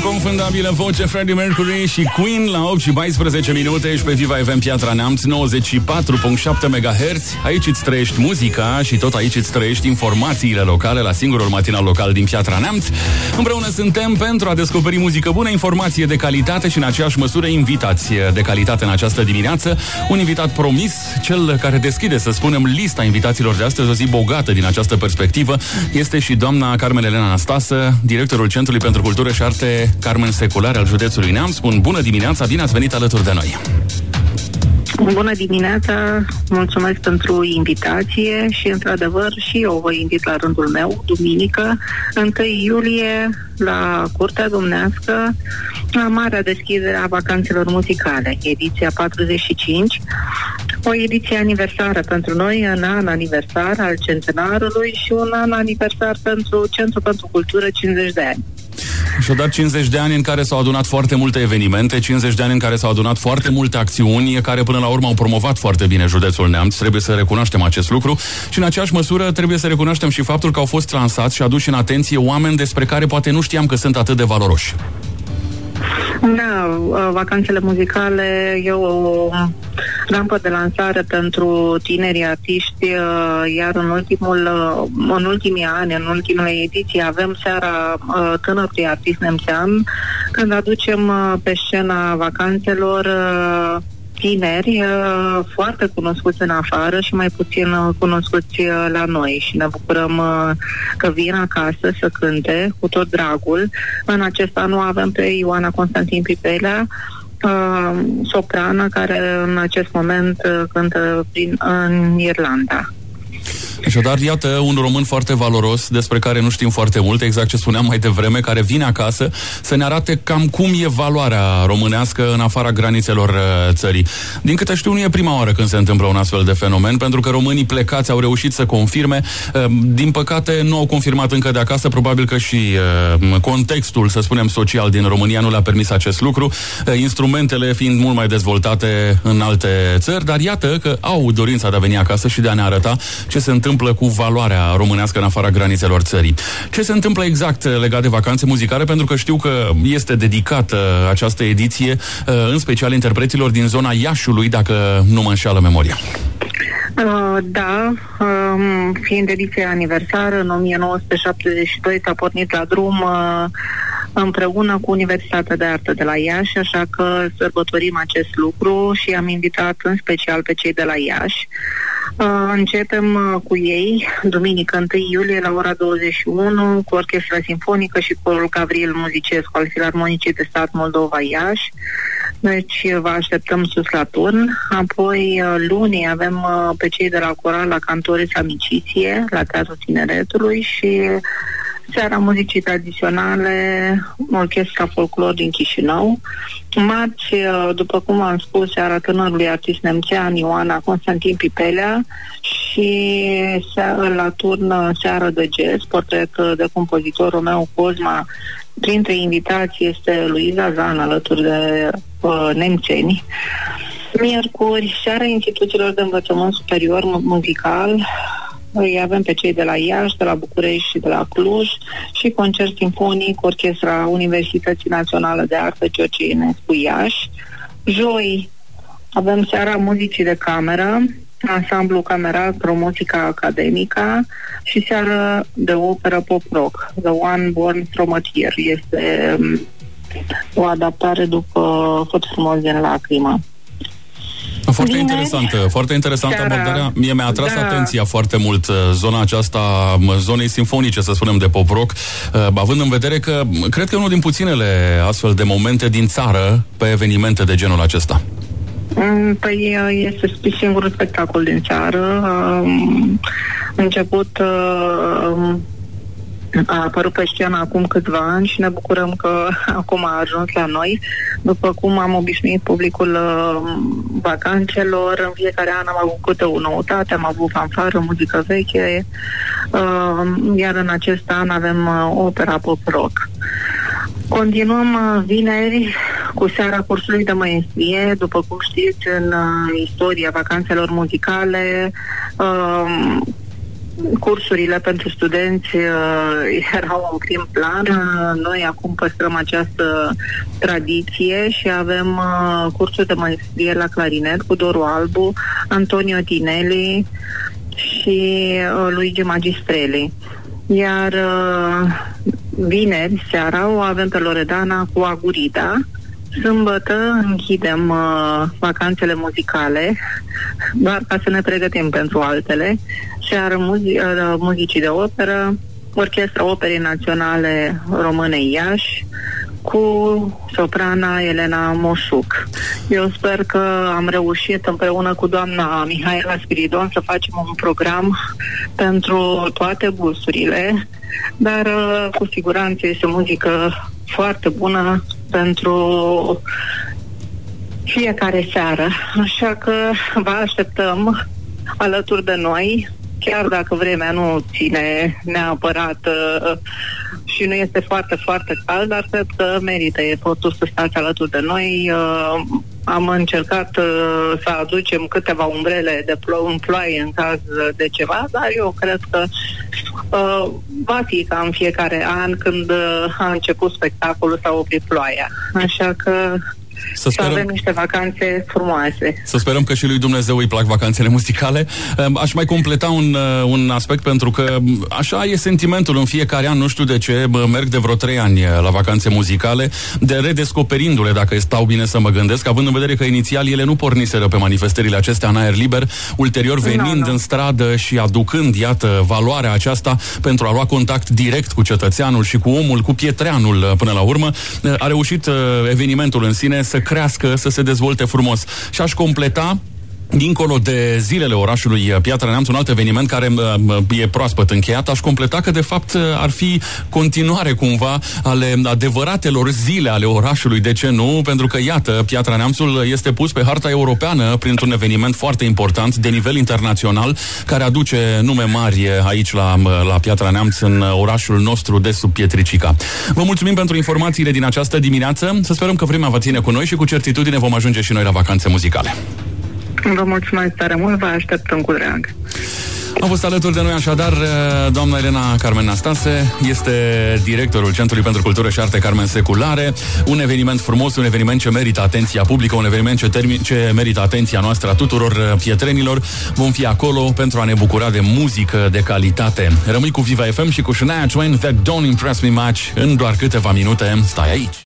inconfundabilă voce Freddie Mercury și Queen la 8 și 14 minute. Ești pe Viva FM Piatra Neamț, 94.7 MHz. Aici îți trăiești muzica și tot aici îți trăiești informațiile locale la singurul matinal local din Piatra Neamț. Împreună suntem pentru a descoperi muzică bună, informație de calitate și în aceeași măsură invitați de calitate în această dimineață. Un invitat promis, cel care deschide, să spunem, lista invitațiilor de astăzi, o zi bogată din această perspectivă, este și doamna Carmen Elena Anastasă, directorul Centrului pentru Cultură și Arte Carmen Seculare al județului Neamț. Spun bună dimineața, bine ați venit alături de noi! Bună dimineața, mulțumesc pentru invitație și, într-adevăr, și eu vă invit la rândul meu, duminică, 1 iulie, la Curtea Domnească, la marea deschidere a vacanțelor muzicale, ediția 45, o ediție aniversară pentru noi, un an aniversar al centenarului și un an aniversar pentru Centrul pentru Cultură, 50 de ani. Așadar, 50 de ani în care s-au adunat foarte multe evenimente, 50 de ani în care s-au adunat foarte multe acțiuni, care până la urmă au promovat foarte bine județul Neamț. Trebuie să recunoaștem acest lucru și în aceeași măsură trebuie să recunoaștem și faptul că au fost lansați și aduși în atenție oameni despre care poate nu știam că sunt atât de valoroși. Da, vacanțele muzicale e o rampă de lansare pentru tinerii artiști, iar în ultimii ani, în ultimele ediții, avem seara tânărului artist nemțean, când aducem pe scena vacanțelor tineri foarte cunoscuți în afară și mai puțin cunoscuți la noi și ne bucurăm că vin acasă să cânte cu tot dragul. În acest an o avem pe Ioana Constantin Pipelea, soprană care în acest moment cântă în Irlanda. Așadar, iată, un român foarte valoros, despre care nu știm foarte mult, exact ce spuneam mai devreme, care vine acasă să ne arate cam cum e valoarea românească în afara granițelor țării. Din câte știu, nu e prima oară când se întâmplă un astfel de fenomen, pentru că românii plecați au reușit să confirme. Din păcate, nu au confirmat încă de acasă, probabil că și contextul, să spunem, social din România nu le-a permis acest lucru, instrumentele fiind mult mai dezvoltate în alte țări, dar iată că au dorința de a veni acasă și de a ne arăta ce se întâmplă cu valoarea românească în afara granițelor țării. Ce se întâmplă exact legat de vacanțe muzicale? Pentru că știu că este dedicată această ediție în special interpreților din zona Iașului, dacă nu mă înșeală memoria. Da, fiind ediția aniversară, în 1972 s-a pornit la drum împreună cu Universitatea de Artă de la Iași, așa că sărbătorim acest lucru și am invitat în special pe cei de la Iași. Începem cu ei, duminică 1 iulie la ora 21, cu Orchestra Sinfonică și Corul Gavril Muzicescu al Filarmonicii de Stat Moldova Iași. Deci vă așteptăm sus la turn. Apoi luni avem pe cei de la Coral la Cantoris Amiciție, la Teatrul Tineretului, și seara muzicii tradiționale, Orchestra Folclor din Chișinău. Marți, după cum am spus, seara tânărului artist nemțean Ioana Constantin Pipelea și la turn seară de jazz, portret de compozitor Romeo Cosma. Printre invitații este Luiza Zan alături de nemțeni. Miercuri, seara instituțiilor de învățământ superior muzical. Îi avem pe cei de la Iași, de la București și de la Cluj și concert simfonic, Orchestra Universității Naționale de Artă George Enescu Iași. Joi avem seara muzicii de cameră, ansamblu cameral Promuzica Academica și seara de operă pop-rock, The One Born From a Tear. Este o adaptare după Făt frumos din lacrimă. Foarte interesantă abordarea. Mie mi-a atras atenția foarte mult zona aceasta, zonei simfonice, să spunem, de pop-rock, având în vedere că cred că e unul din puținele astfel de momente din țară pe evenimente de genul acesta. Păi este singurul spectacol din țară. Început a apărut pe scenă acum câțiva ani și ne bucurăm că acum a ajuns la noi. După cum am obișnuit publicul vacanțelor, în fiecare an am avut câte o noutate, am avut fanfară, muzică veche, iar în acest an avem opera pop-rock. Continuăm vineri cu seara cursului de maestrie. După cum știți, în istoria vacanțelor muzicale cursurile pentru studenți erau în prim plan. Noi acum păstrăm această tradiție și avem cursuri de maestrie la clarinet cu Doru Albu, Antonio Tinelli și Luigi Magistrelli. Iar vineri seara o avem pe Loredana cu Agurida. Sâmbătă închidem vacanțele muzicale, doar ca să ne pregătim pentru altele. Și iar muzicii de operă, Orchestra Operei Naționale Române Iași, cu soprana Elena Moșuc. Eu sper că am reușit împreună cu doamna Mihaela Spiridon să facem un program pentru toate gusturile, dar cu siguranță este muzică foarte bună pentru fiecare seară. Așa că vă așteptăm alături de noi, chiar dacă vremea nu ține neapărat și nu este foarte, foarte cald, dar cred că merită efortul să stați alături de noi. Am încercat să aducem câteva umbrele de în ploaie în caz de ceva, dar eu cred că va fi ca în fiecare an când a început spectacolul s-a oprit ploaia. Așa că să avem niște vacanțe frumoase. Să sperăm că și lui Dumnezeu îi plac vacanțele muzicale. Aș mai completa un aspect, pentru că așa e sentimentul în fiecare an, nu știu de ce, merg de vreo 3 ani la vacanțe muzicale, de redescoperindu-le, dacă stau bine să mă gândesc, având în vedere că inițial ele nu porniseră pe manifestările acestea în aer liber, ulterior venind în stradă și aducând, iată, valoarea aceasta pentru a lua contact direct cu cetățeanul și cu omul, cu pietreanul până la urmă, a reușit evenimentul în sine să crească, să se dezvolte frumos. Și aș completa, dincolo de zilele orașului Piatra Neamț, un alt eveniment care e proaspăt încheiat, aș completa că de fapt ar fi continuare cumva ale adevăratelor zile ale orașului, de ce nu? Pentru că iată, Piatra Neamțul este pus pe harta europeană printr-un eveniment foarte important de nivel internațional, care aduce nume mari aici la Piatra Neamț, în orașul nostru de sub Pietricica. Vă mulțumim pentru informațiile din această dimineață, să sperăm că vremea va ține cu noi și cu certitudine vom ajunge și noi la vacanțe muzicale. Vă mulțumesc tare mult, vă așteptăm cu drag. A fost alături de noi așadar doamna Elena Carmen Nastase, este directorul Centrului pentru Cultură și Arte Carmen Seculare. Un eveniment frumos, un eveniment ce merită atenția publică, un eveniment ce merită atenția noastră a tuturor pietrenilor. Vom fi acolo pentru a ne bucura de muzică de calitate. Rămâi cu Viva FM și cu Shania Twain, That Don't Impress Me Much. În doar câteva minute, stai aici.